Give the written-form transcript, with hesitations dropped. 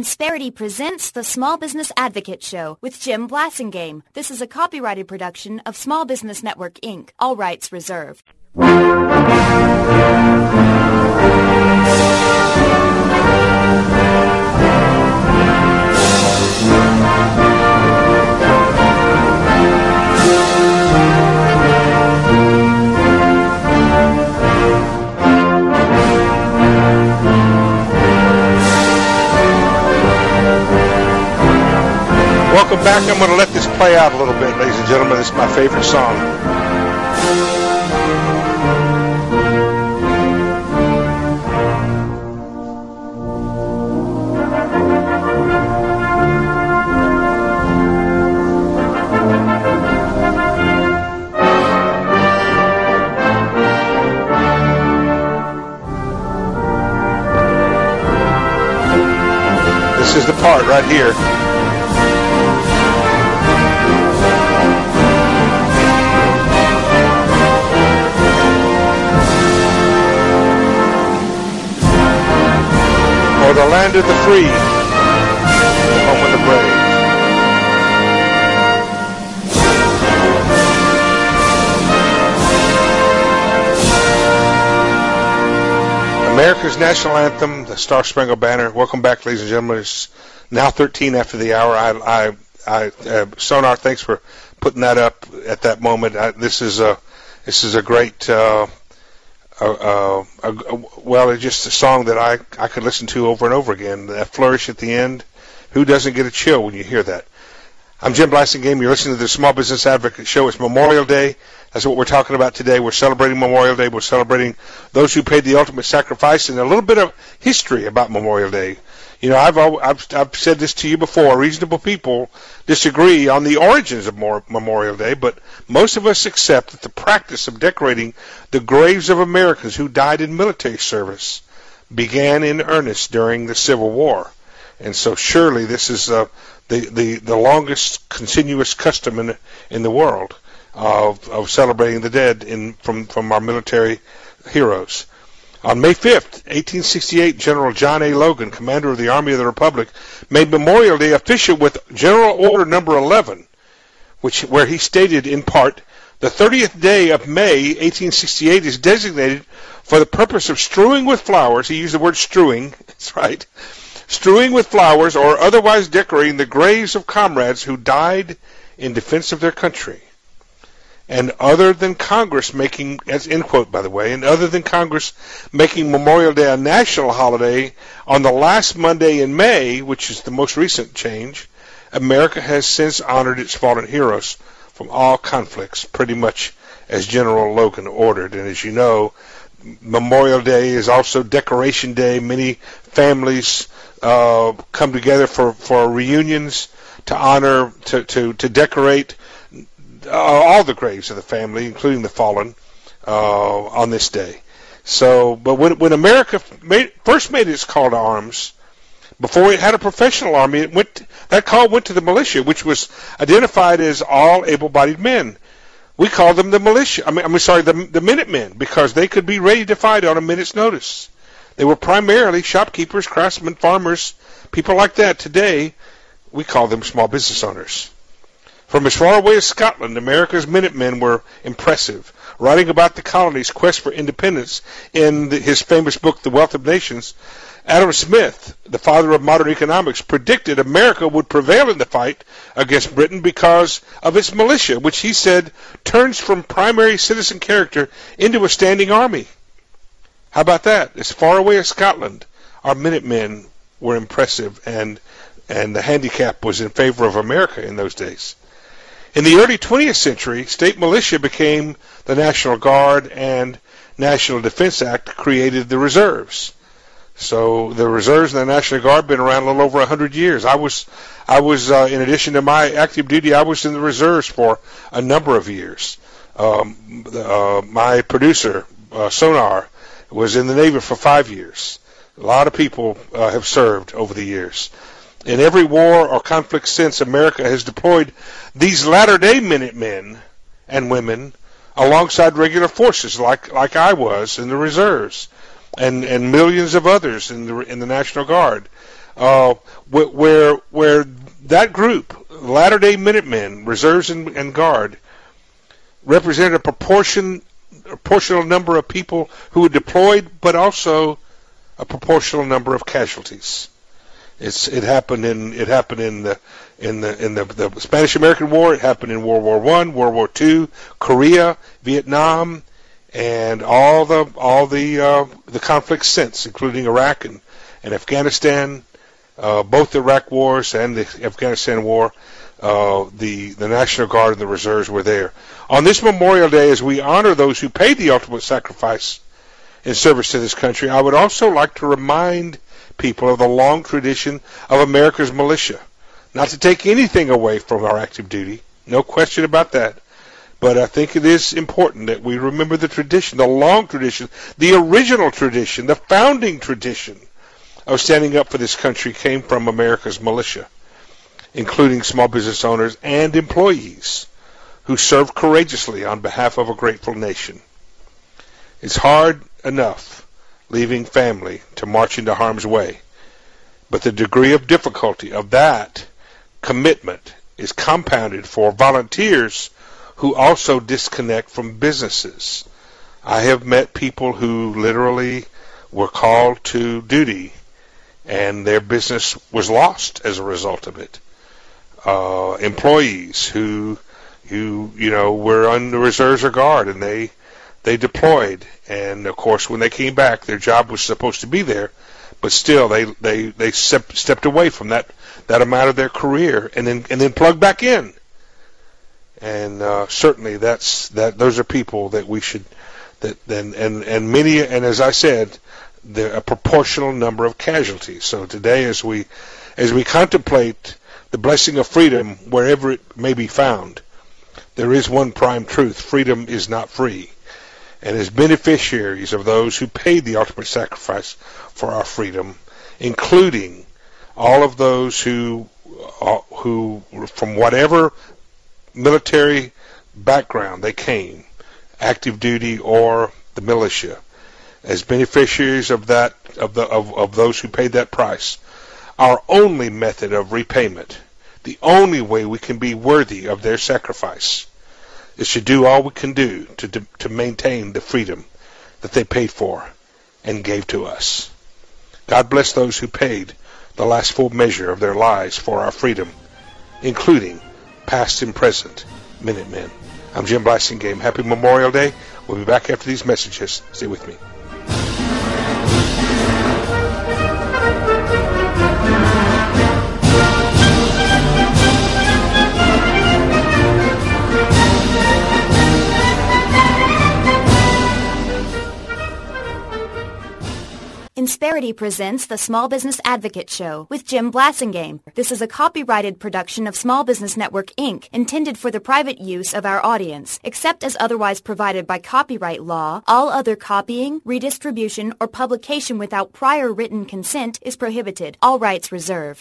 Insperity presents the Small Business Advocate Show with Jim Blasingame. This is a copyrighted production of Small Business Network, Inc. All rights reserved. Welcome back. I'm going to let this play out a little bit, ladies and gentlemen. This is my favorite song. This is the part right here. For the land of the free, the home of the brave. America's national anthem, the Star Spangled Banner. Welcome back, ladies and gentlemen. It's now 13 after the hour. Sonar, thanks for putting that up at that moment. This is a great. Well, it's just a song that I could listen to over and over again. That flourish at the end. Who doesn't get a chill when you hear that? I'm Jim Blasingame. You're listening to the Small Business Advocate Show. It's Memorial Day. That's what we're talking about today. We're celebrating Memorial Day. We're celebrating those who paid the ultimate sacrifice, and a little bit of history about Memorial Day. You know, I've said this to you before. Reasonable people disagree on the origins of Memorial Day, but most of us accept that the practice of decorating the graves of Americans who died in military service began in earnest during the Civil War. And so surely this is the longest continuous custom in the world of celebrating the dead from our military heroes. On May 5th, 1868, General John A. Logan, commander of the Army of the Republic, made Memorial Day official with General Order Number 11, where he stated in part, the 30th day of May, 1868, is designated for the purpose of strewing with flowers. He used the word strewing. That's right. Strewing with flowers or otherwise decorating the graves of comrades who died in defense of their country. And other than Congress making, as end quote, by the way, and other than Congress making Memorial Day a national holiday on the last Monday in May, which is the most recent change, America has since honored its fallen heroes from all conflicts, pretty much as General Logan ordered. And as you know, Memorial Day is also Decoration Day. Many families come together for reunions to honor, to decorate all the graves of the family, including the fallen, on this day. So, but when America first made its call to arms, before it had a professional army, that call went to the militia, which was identified as all able-bodied men. We called them the militia. The Minutemen, because they could be ready to fight on a minute's notice. They were primarily shopkeepers, craftsmen, farmers, people like that. Today, we call them small business owners. From as far away as Scotland, America's Minutemen were impressive. Writing about the colony's quest for independence in his famous book, The Wealth of Nations, Adam Smith, the father of modern economics, predicted America would prevail in the fight against Britain because of its militia, which he said turns from primary citizen character into a standing army. How about that? As far away as Scotland, our Minutemen were impressive, and the handicap was in favor of America in those days. In the early 20th century, state militia became the National Guard, and National Defense Act created the reserves. So the reserves and the National Guard have been around a little over 100 years. I was in addition to my active duty, I was in the reserves for a number of years. My producer, Sonar, was in the Navy for 5 years. A lot of people have served over the years. In every war or conflict since, America has deployed these latter-day Minutemen and women alongside regular forces, like I was in the reserves, and millions of others in the National Guard. where that group, Latter-day Minutemen, Reserves and Guard, represented a proportional number of people who were deployed, but also a proportional number of casualties. It happened in the Spanish American War. It happened in World War I, World War II, Korea, Vietnam, and all the conflicts since, including Iraq and Afghanistan. Both the Iraq wars and the Afghanistan war, the National Guard and the Reserves were there. On this Memorial Day, as we honor those who paid the ultimate sacrifice in service to this country, I would also like to remind people of the long tradition of America's militia. Not to take anything away from our active duty, no question about that, but I think it is important that we remember the tradition, the long tradition, the original tradition, the founding tradition of standing up for this country came from America's militia, including small business owners and employees who served courageously on behalf of a grateful nation. It's hard enough leaving family to march into harm's way, but the degree of difficulty of that commitment is compounded for volunteers who also disconnect from businesses. I have met people who literally were called to duty and their business was lost as a result of it. Employees who were on the Reserves or Guard and they deployed, and of course when they came back their job was supposed to be there, but still they stepped away from that amount of their career and then plugged back in. And certainly those are people that we should and many, and as I said, a proportional number of casualties. So today, as we contemplate the blessing of freedom wherever it may be found, there is one prime truth: freedom is not free. And as beneficiaries of those who paid the ultimate sacrifice for our freedom, including all of those who from whatever military background they came, active duty or the militia, as beneficiaries of those who paid that price, our only method of repayment, the only way we can be worthy of their sacrifice, is to do all we can do to maintain the freedom that they paid for and gave to us. God bless those who paid the last full measure of their lives for our freedom, including past and present Minutemen. I'm Jim Blasingame. Happy Memorial Day. We'll be back after these messages. Stay with me. Insperity presents the Small Business Advocate Show with Jim Blasingame. This is a copyrighted production of Small Business Network, Inc., intended for the private use of our audience. Except as otherwise provided by copyright law, all other copying, redistribution, or publication without prior written consent is prohibited. All rights reserved.